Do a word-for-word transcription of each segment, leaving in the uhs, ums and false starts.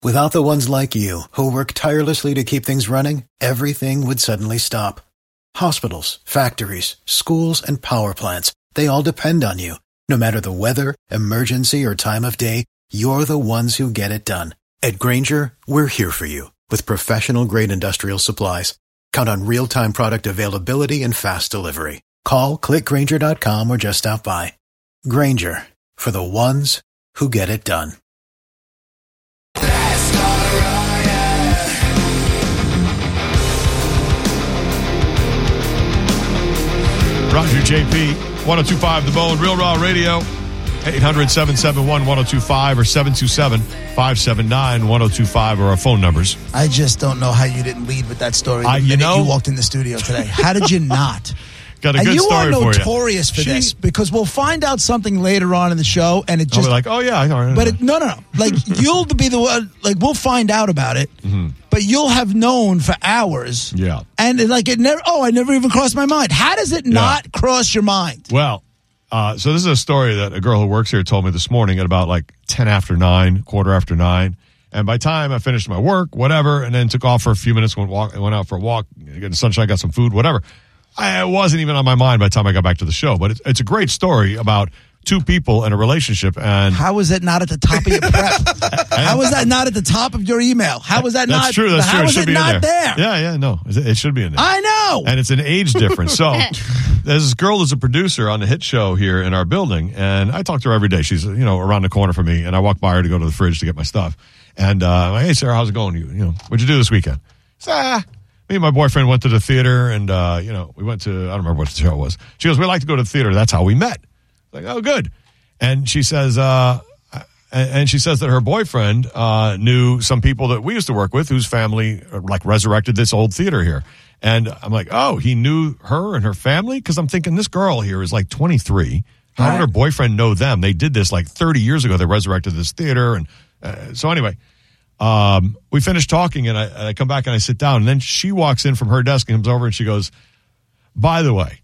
Without the ones like you, who work tirelessly to keep things running, everything would suddenly stop. Hospitals, factories, schools, and power plants, they all depend on you. No matter the weather, emergency, or time of day, you're the ones who get it done. At Grainger, we're here for you with professional-grade industrial supplies. Count on real-time product availability and fast delivery. Call, click Grainger dot com, or just stop by. Grainger, for the ones who get it done. Roger J P, one oh two point five The Bone, Real Raw Radio, eight hundred, seven seven one, one oh two five or seven two seven, five seven nine, one oh two five are our phone numbers. I just don't know how you didn't lead with that story the I, you minute know, you walked in the studio today. How did you not? Got a and good you story are for you. notorious for She, this because we'll find out something later on in the show, and it just I'll be like, oh yeah, I know. But it, no, no, no. Like you'll be the one. Like we'll find out about it, mm-hmm. but you'll have known for hours. Yeah, and it, like it never. Oh, I never even crossed my mind. How does it yeah. not cross your mind? Well, uh, so this is a story that a girl who works here told me this morning at about like ten after nine, quarter after nine. And by the time I finished my work, whatever, and then took off for a few minutes, went walk, went out for a walk, getting sunshine, got some food, whatever. I, it wasn't even on my mind by the time I got back to the show. But it's, it's a great story about two people in a relationship. And how is it not at the top of your prep? How is that not at the top of your email? How is that that's not? True, that's how true. It is should it be not in there? there? Yeah, yeah, no. It should be in there. I know. And it's an age difference. So there's this girl who's a producer on the hit show here in our building. And I talk to her every day. She's, you know, around the corner from me. And I walk by her to go to the fridge to get my stuff. And uh, I'm like, hey, Sarah, how's it going? You, you know, what'd you do this weekend? So, ah, me and my boyfriend went to the theater, and, uh, you know, we went to, I don't remember what the show was. She goes, we like to go to the theater. That's how we met. Like, oh, good. And she says, uh, and she says that her boyfriend uh, knew some people that we used to work with whose family, like, resurrected this old theater here. And I'm like, oh, he knew her and her family? Because I'm thinking this girl here is like twenty-three. How right. would her boyfriend know them? They did this like thirty years ago. They resurrected this theater. And uh, so anyway, um, we finished talking, and I, and I come back and I sit down. And then she walks in from her desk and comes over and she goes, by the way,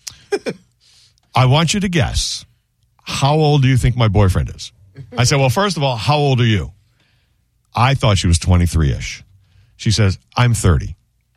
I want you to guess, how old do you think my boyfriend is? I said, well, first of all, how old are you? I thought she was twenty-three-ish. She says, I'm thirty.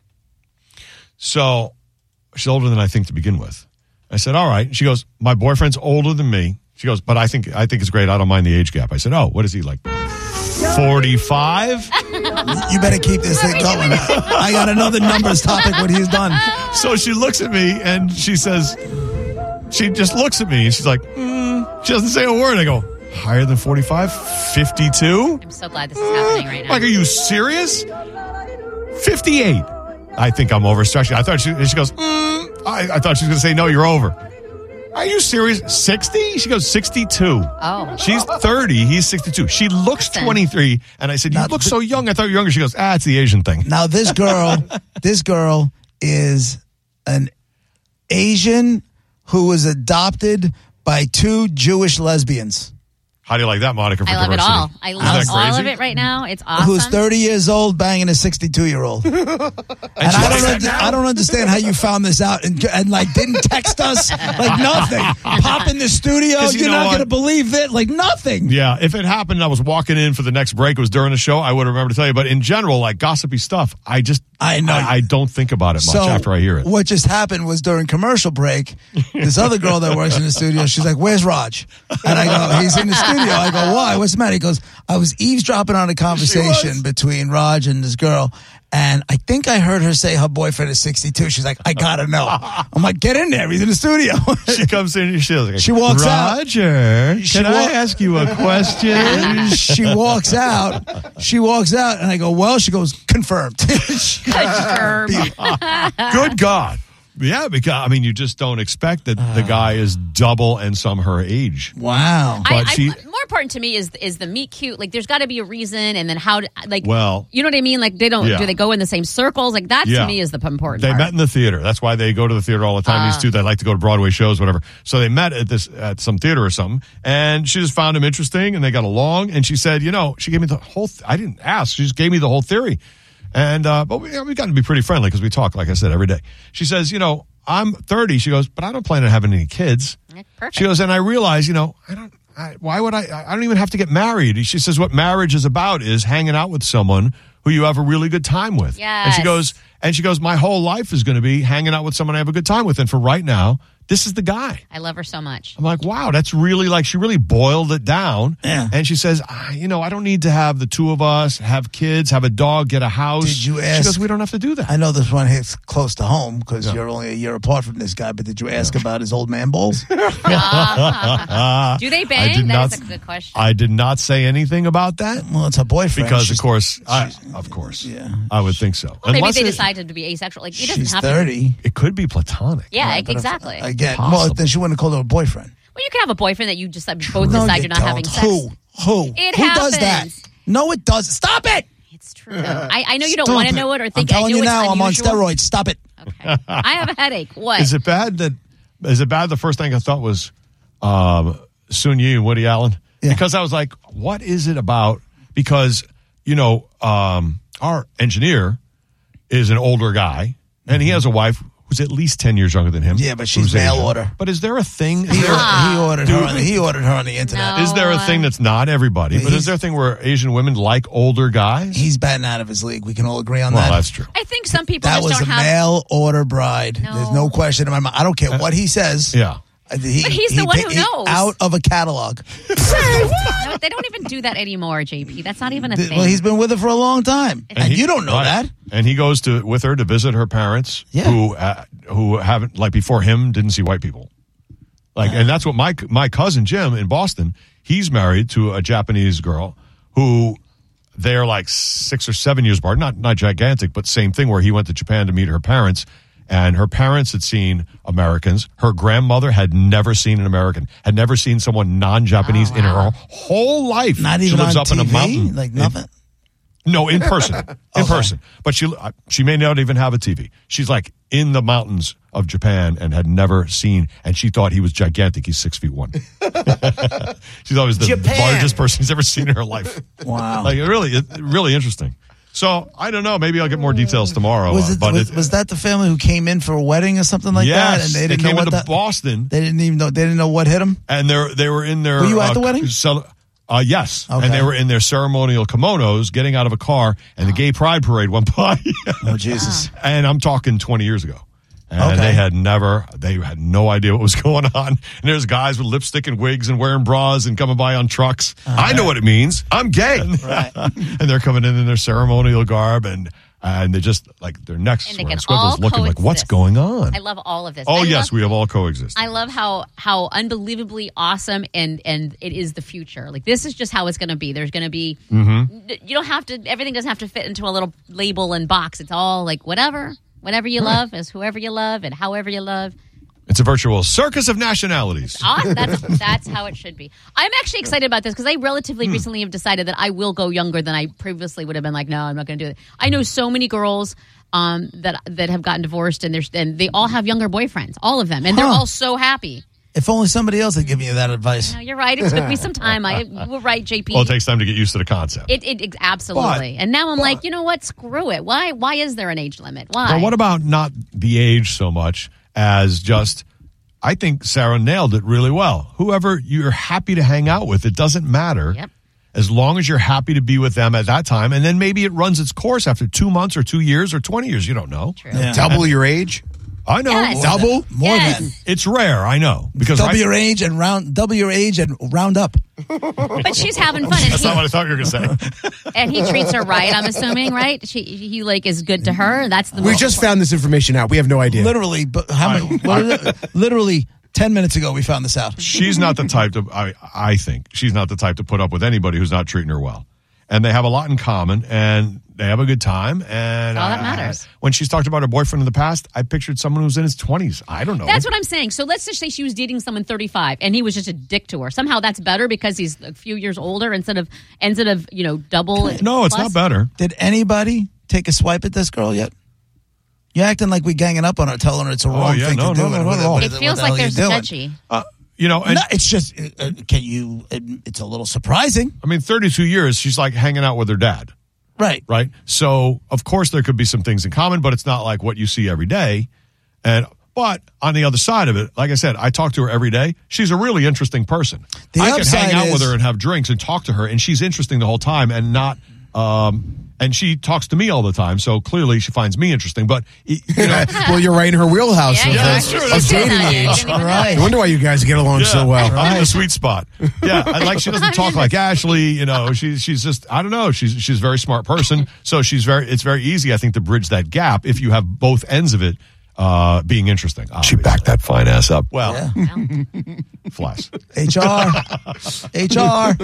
So she's older than I think to begin with. I said, all right. She goes, my boyfriend's older than me. She goes, but I think I think it's great. I don't mind the age gap. I said, oh, what is he, like forty-five? You better keep this thing going. I got another numbers topic when he's done. So she looks at me and she says, she just looks at me and she's like, mm. She doesn't say a word. I go, higher than forty-five? fifty-two? I'm so glad this is happening right now. Like, are you serious? fifty-eight. I think I'm overstretching. I thought she, she goes, mm. I, I thought she was going to say, no, you're over. Are you serious? sixty? She goes, sixty-two. Oh. She's thirty. He's sixty-two. She looks Listen. twenty-three. And I said, you Now, look th- so young. I thought you were younger. She goes, ah, it's the Asian thing. Now, this girl, this girl is an Asian who was adopted by two Jewish lesbians. How do you like that moniker for I love diversity? it all. I Isn't love that all crazy? of it right now. It's awesome. Who's thirty years old banging a sixty-two-year-old. and And I she don't, likes that under, now? I don't understand how you found this out and, and like, didn't text us. Like, nothing. Pop in the studio. 'Cause you You're know not what? going to believe it. Like, nothing. Yeah, if it happened, I was walking in for the next break. It was during the show. I would remember to tell you. But in general, like gossipy stuff, I just I know. I, I don't think about it much So after I hear it. what just happened was during commercial break, this other girl that works in the studio, she's like, where's Raj? And I go, he's in the studio. I go, why? What's the matter? He goes, I was eavesdropping on a conversation between Raj and this girl, and I think I heard her say her boyfriend is sixty-two. She's like, I gotta know. I'm like, get in there. He's in the studio. She comes in and she's like, She walks out. Roger, She can I wa- ask you a question? She walks out. She walks out, and I go, well, she goes, confirmed. Good God. Yeah, because, I mean, you just don't expect that the guy is double and some her age. Wow. But I, I, she- more important to me is is the meet cute. Like, there's got to be a reason, and then how, to, like, Well, you know what I mean? Like, they don't, yeah. do they go in the same circles? Like, that Yeah. to me is the important They part. met in the theater. That's why they go to the theater all the time. Ah. These two, they like to go to Broadway shows, whatever. So they met at this at some theater or something, and she just found him interesting, and they got along. And she said, you know, she gave me the whole. Th- I didn't ask. She just gave me the whole theory, and uh, but we you know, we've gotten to be pretty friendly because we talk, like I said, every day. She says, you know, I'm thirty. She goes, but I don't plan on having any kids. Yeah, perfect. She goes, and I realize, you know, I don't. I, why would I? I don't even have to get married. She says what marriage is about is hanging out with someone who you have a really good time with. Yes. And she goes, and she goes, my whole life is going to be hanging out with someone I have a good time with. And for right now, this is the guy. I love her so much. I'm like, wow, that's really like, she really boiled it down. Yeah. And she says, ah, you know, I don't need to have the two of us, have kids, have a dog, get a house. Did you ask? She goes, we don't have to do that. I know this one hits close to home because Yeah. you're only a year apart from this guy, but did you ask about his old man balls? Uh, Do they I bang? did That not- is a good question. I did not say anything about that. Well, it's her boyfriend. Because, She's- of course, I, of course, yeah. I would think so. Well, maybe Unless they it- decided to be asexual. Like, it doesn't she's have thirty. It could be platonic. to. Yeah, Right, but if- exactly. Again, well, Possible. then she wouldn't have called her a boyfriend. Well, you can have a boyfriend that you just like, both No, decide you you're not don't. having sex. Who? Who? It Who does that? happens. No, it doesn't. Stop it. It's true. I, I know you don't want to Stop know it or I'm think I telling knew you it's now, I'm on unusual. steroids. Stop it. Okay. I have a headache. What? Is it bad that? Is it bad? The first thing I thought was um, Sun Yi and Woody Allen, Yeah. because I was like, what is it about? Because you know, um, our engineer is an older guy, and he has a wife who's at least ten years younger than him. Yeah, but she's who's mail Asian. order. But is there a thing? Is He, there, ordered, he ordered her. Dude. On, he ordered her on the internet. No. is there a thing that's not everybody? But He's- is there a thing where Asian women like older guys? He's batting out of his league. We can all agree on Well, that. that's true. I think some people That just was don't a have. mail order bride. No. There's no question in my mind. I don't care what he says. Yeah. He, But he's the he one pick- who he- knows. Out of a catalog. No, they don't even do that anymore, J P. That's not even a Th- thing. well, he's been with her for a long time, and, he- you don't know right. that. And he goes to with her to visit her parents, Yeah. who uh, who haven't like before him didn't see white people, like, and that's what my my cousin Jim in Boston. He's married to a Japanese girl who they're like six or seven years apart, not not gigantic, but same thing where he went to Japan to meet her parents. And her parents had seen Americans. Her grandmother had never seen an American, had never seen someone non-Japanese Oh, in her wow. whole life. Not she even lives on up T V, in a mountain. like in- nothing. no, in person, in Okay. person. But she uh, she may not even have a T V. She's like in the mountains of Japan and had never seen. And she thought he was gigantic. He's six feet one. She thought he was the Japan. largest person she's ever seen in her life. Wow. Like it really, it, really interesting. So I don't know. Maybe I'll get more details tomorrow. was uh, it but was, it, was that the family who came in for a wedding or something like that? yes, And they they, didn't came know what into that. Boston. They didn't even know. They didn't know what hit them. And they they were in their. Were you at uh, the wedding? cel- uh, yes, Okay. and they were in their ceremonial kimonos, getting out of a car, and the gay pride parade went by. Oh Jesus! And I'm talking twenty years ago. And Okay. they had never, they had no idea what was going on. And there's guys with lipstick and wigs and wearing bras and coming by on trucks. I know what it means. I'm gay. Right. And they're coming in in their ceremonial garb and and they're just like their necks And they wearing can squiggles all looking like, what's coexist. going on? I love all of this. Oh, I yes, love, we have all coexisted. I love how how unbelievably awesome and and it is the future. Like this is just how it's going to be. There's going to be. Mm-hmm. You don't have to. Everything doesn't have to fit into a little label and box. It's all like whatever, whatever you love is whoever you love and however you love. It's a virtual circus of nationalities. Awesome. That's that's how it should be. I'm actually excited about this because I relatively recently have decided that I will go younger than I previously would have been. Like, no, I'm not going to do it. I know so many girls um, that that have gotten divorced and there's and they all have younger boyfriends, all of them, and they're Huh. all so happy. If only somebody else had given you that advice. No, you're right. It took me some time. I you were right, J P. Well, it takes time to get used to the concept. It, it, it absolutely. But- and now I'm but- like, you know what? Screw it. Why? Why is there an age limit? Why? But what about not the age so much as just, I think Sarah nailed it really well. Whoever you're happy to hang out with, it doesn't matter. Yep. As long as you're happy to be with them at that time. And then maybe it runs its course after two months or two years or twenty years. You don't know. True. Yeah. Double your age? I know. Yes. Double? More Yes. than It's rare. I know. Because double right- your age and round. Double your age and round up. But she's having fun, and That's not he, what I thought you were going to say. and he treats her right. I'm assuming, right? She he like is good to her. That's the We most just important. found this information out. We have no idea. Literally, but how many? what is it? Literally ten minutes ago, we found this out. She's not the type to, I, I think, she's not the type to put up with anybody who's not treating her well. And they have a lot in common, and they have a good time. And All that uh, matters. when she's talked about her boyfriend in the past, I pictured someone who's in his twenties. I don't know. That's what I'm saying. So let's just say she was dating someone thirty-five, and he was just a dick to her. Somehow that's better because he's a few years older instead of instead of you know double. No, it's plus. not better. Did anybody take a swipe at this girl yet? You're acting like we're ganging up on her, telling her it's a wrong Oh, yeah, thing no, to do. no, no, and not what- at all. what It is what feels the like hell there's you a doing? sketchy. Uh, you know, and No, it's just, uh, uh, can you, uh, it's a little surprising. I mean, thirty-two years, she's like hanging out with her dad, Right. right? So, of course, there could be some things in common, but it's not like what you see every day. And But on the other side of it, like I said, I talk to her every day. She's a really interesting person. The I could upside hang out is- with her and have drinks and talk to her, and she's interesting the whole time and not. Um, and she talks to me all the time, so clearly she finds me interesting. But you know, Well, you're right in her wheelhouse Yeah, of, you uh, are. that's true. of That's dating true. You age. didn't even know. Right. I wonder why you guys get along so well. I'm in the sweet spot. Yeah, I like she doesn't talk like Ashley. You know, she's she's just I don't know. She's she's a very smart person, so she's very. It's very easy, I think, to bridge that gap if you have both ends of it uh, being interesting. She backed that fine ass up. Well, Yeah. flies. H R. H R.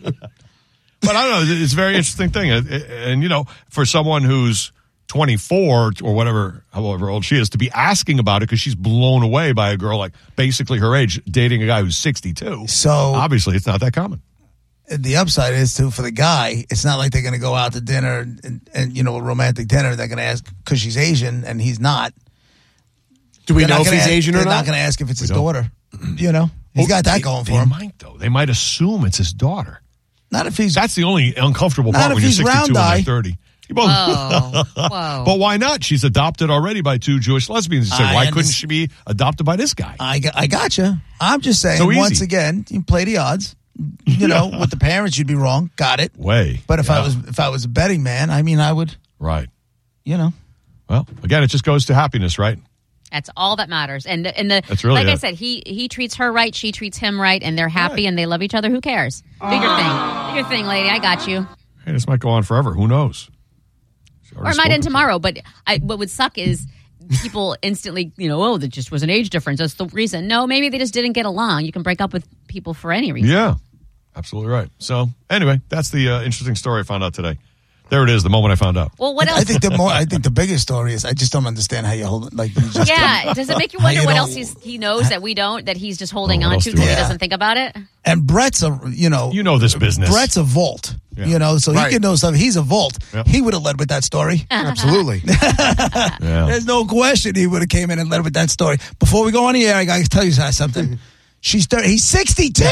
But I don't know. It's a very interesting thing, and, and you know, for someone who's twenty-four or whatever, however old she is, to be asking about it because she's blown away by a girl like basically her age dating a guy who's sixty-two. So Obviously, it's not that common. the upside is too for the guy. It's not like they're going to go out to dinner and, and you know a romantic dinner. They're going to ask because she's Asian and he's not. Do we They're know not if gonna he's ask- Asian or they're not? not going to ask if it's his don't. daughter. You know, he's got that They- going for they him. might though. They might assume it's his daughter. Not if he's. That's the only uncomfortable Not part if when you're he's sixty-two and round-eye. they're thirty. Well, Whoa. Whoa. but why not? She's adopted already by two Jewish lesbians. You say, I why couldn't underst- she be adopted by this guy? I got, I gotcha. I'm just saying. So easy. Once again, you play the odds. You know, with the parents, you'd be wrong. Got it. Way. But if I Yeah. was if I was a betting man, I mean, I would. Right. You know. Well, again, it just goes to happiness, right? That's all that matters. And and the That's really like I it. said, he he treats her right, she treats him right, and they're happy Right. and they love each other. Who cares? Do your thing. Do your thing, lady. I got you. Hey, this might go on forever. Who knows? She's already Or it might spoken end to tomorrow. But I, what would suck is people instantly, you know, oh, there just was an age difference. That's the reason. No, maybe they just didn't get along. You can break up with people for any her. reason. Yeah, absolutely right. So, anyway, that's the uh, interesting story I found out today. There it is, the moment I found out. Well, what I else? think the more. I think the biggest story is I just don't understand how you hold it. Like you just. Yeah, does it make you How wonder you what don't- else he's, he knows that we don't, that he's just holding Oh, what on else to do because we he have? doesn't think about it? And Brett's a you know. You know this business. Brett's a vault. Yeah. You know, so Right. he can know stuff. He's a vault. Yep. He would have led with that story. Absolutely. Yeah. There's no question he would have came in and led with that story. Before we go on the air, I got to tell you something. She's thirty. He's sixty-two.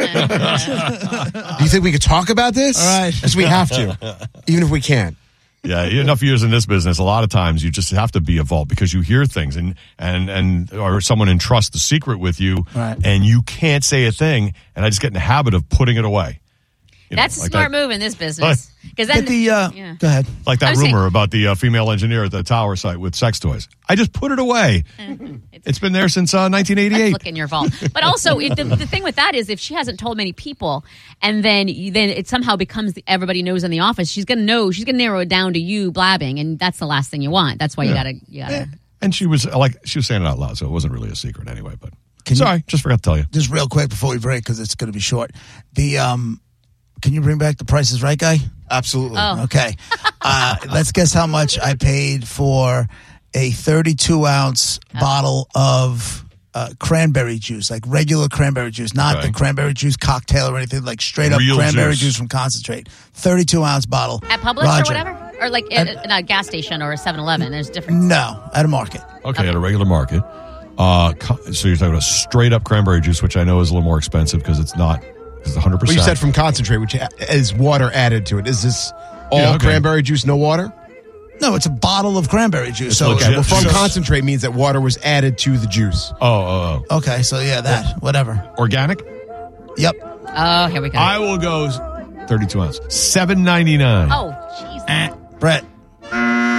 Do you think we could talk about this? All right. Yes, we have to, even if we can't. Yeah, enough years in this business. A lot of times, you just have to be a vault because you hear things, and and and or someone entrusts the secret with you, Right. and you can't say a thing. And I just get in the habit of putting it away. You know, That's a like smart that, move in this business. Because then, But the uh, yeah. go ahead. Like that I was rumor saying- about the uh, female engineer at the tower site with sex toys. I just put it away. It's been there since uh, nineteen eighty-eight. Look in your vault. But also, it, the, the thing with that is, if she hasn't told many people, and then then it somehow becomes the, everybody knows in the office, she's gonna know. She's gonna narrow it down to you blabbing, and that's the last thing you want. That's why you gotta you gotta. And she was like, she was saying it out loud, so it wasn't really a secret anyway. But Can you- sorry, just forgot to tell you. Just real quick before we break because it's going to be short. The um, can you bring back the Price is Right guy? Absolutely. Oh. Okay. Uh, let's guess how much I paid for a thirty-two ounce bottle of uh, cranberry juice, like regular cranberry juice, not Okay. the cranberry juice cocktail or anything, like straight up Real cranberry juice. juice. from concentrate. thirty-two ounce bottle. At Publix Roger. or whatever, or like at, at a gas station or a seven eleven. There's difference. No, at a market. Okay, at a regular market. Uh, co- so you're talking about straight up cranberry juice, which I know is a little more expensive because it's not, it's one hundred Well, percent. you said from concentrate, which is water added to it. Is this all Yeah, okay. cranberry juice, no water? No, it's a bottle of cranberry juice. It's So legit. Okay, well, from Juice. concentrate means that water was added to the juice. Oh, oh, oh. okay, so yeah, that whatever. Organic? Yep. Oh, here we go. I will go thirty-two ounce. seven ninety-nine. oh, jeez. Brett. No,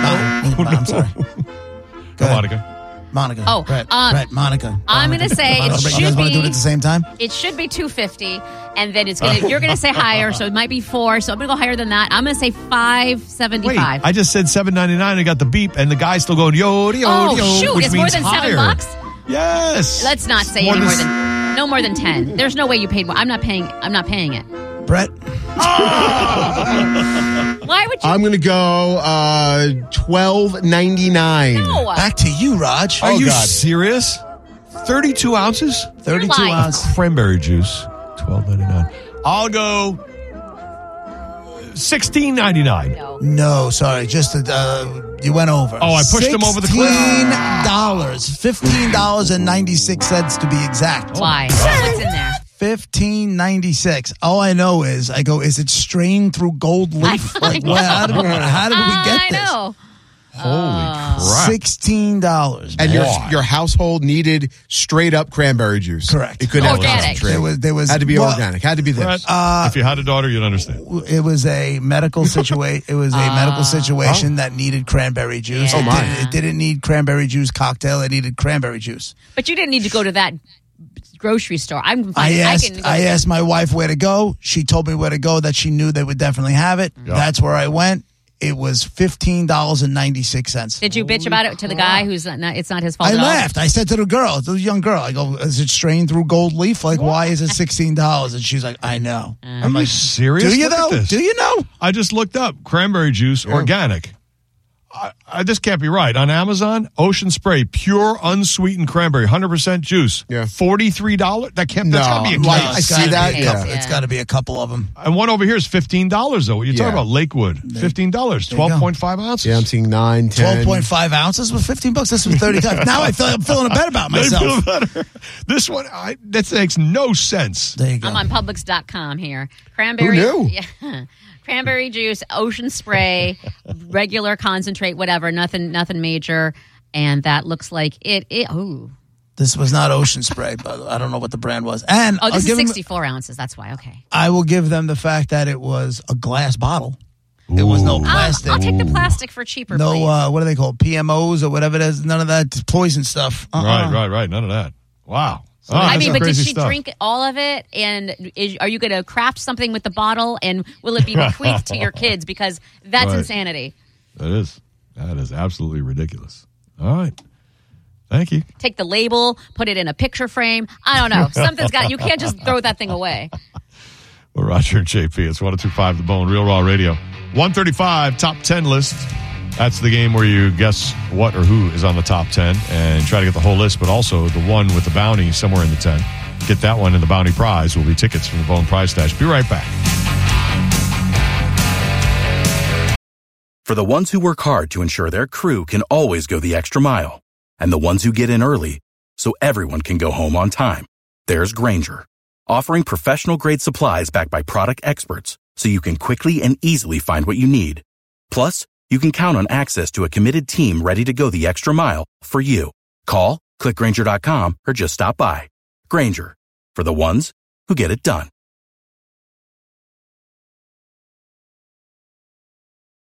I'm sorry. Go Come ahead. Monica. Monica. Oh, Brett. um, Brett. Monica. I'm Monica. gonna say it Monica. Brett, should you guys want to do it be- at the same time? It should be two fifty, and then it's gonna. You're gonna say higher, so it might be four. So I'm gonna go higher than that. I'm gonna say five seventy Wait, five. I just said seven ninety-nine and got the beep, and the guy's still going, yo, yo, Oh, yo, shoot, which it's more means than seven higher. bucks? Yes. Let's not say More any more than- than no more than ten. There's no way you paid more. I'm not paying. I'm not paying it. Brett. Why would you? I'm going to go uh, twelve ninety-nine. no. Back to you, Raj. Are Oh, you God. serious? thirty-two ounces? thirty-two lying. ounce. Cranberry juice, twelve ninety-nine. I'll go sixteen ninety-nine. No. No, sorry, just uh, you went over. Oh, I pushed him over the cliff. Fifteen dollars, fifteen dollars and ninety six cents to be exact. Why? What's in there? Fifteen ninety six. All I know is, I go, is it strained through gold leaf? I Like, know. well, how did, how did we get I this? know. Holy crap. sixteen dollars. And your Why? your household needed straight up cranberry juice. Correct. It couldn't have Organic. concentrate. There was, there was, had to be well, organic. Had to be Brett, this. if you had a daughter, you'd understand. It was a medical situation. It was a medical situation that needed cranberry juice. Yeah. It, Oh, my. didn't, it didn't need cranberry juice cocktail. It needed cranberry juice. But you didn't need to go to that grocery store. I'm fine. I asked. I, can go I to- asked my wife where to go. She told me where to go. That she knew they would definitely have it. Yeah. That's where I went. It was fifteen dollars and ninety six cents. Did you bitch about it to the guy who's not, not it's not his fault I at all? laughed. I said to the girl, the young girl, I go, "Is it strained through gold leaf? Like, why is it sixteen dollars?" And she's like, "I know." I'm Are you like, serious? "Do you Look at know? this. Do you know?" I just looked up cranberry juice organic. I, I, this can't be right. On Amazon, Ocean Spray, pure unsweetened cranberry, one hundred percent juice. Yeah. forty-three dollars? That can't, that's No, got to be a like, case. I It's see gotta that, be a couple- yeah. It's got to be a couple of them. And one over here is fifteen dollars, though. What you're talking Yeah. about, Lakewood, fifteen dollars, you go. twelve point five ounces. Yeah, I'm seeing nine, ten. Twelve point five ounces with fifteen bucks. This was thirty times. Now I feel I'm feeling better about I myself. feel better. This one, I, that makes no sense. There you go. I'm on Publix dot com here. Cranberry. Who knew? Yeah. Cranberry juice, Ocean Spray, regular concentrate, whatever. Nothing, nothing major. And that looks like it. it ooh. This was not Ocean Spray, but I don't know what the brand was. And Oh, I'll this give is them- sixty-four ounces. That's why. Okay. I will give them the fact that it was a glass bottle. There was no Ooh. plastic. I'll, I'll take the plastic for cheaper, no, please. uh, what are they called? P M Os or whatever it is. None of that poison stuff. Uh-uh. Right, right, right. None of that. Wow. Oh, I that's mean, some but did crazy she stuff. drink all of it? And is, are you going to craft something with the bottle? And will it be bequeathed to your kids? Because that's Right. insanity. That is. That is absolutely ridiculous. All right. Thank you. Take the label, put it in a picture frame. I don't know. Something's got. You can't just throw that thing away. Well, Roger and J P, it's one oh two point five The Bone, Real Raw Radio. one thirty-five, top ten list. That's the game where you guess what or who is on the top ten and try to get the whole list, but also the one with the bounty somewhere in the ten. Get that one, and the bounty prize will be tickets from the Bone Prize Stash. Be right back. For the ones who work hard to ensure their crew can always go the extra mile, and the ones who get in early so everyone can go home on time, there's Grainger, offering professional-grade supplies backed by product experts so you can quickly and easily find what you need. Plus, you can count on access to a committed team ready to go the extra mile for you. Call, click Grainger dot com, or just stop by. Grainger, for the ones who get it done.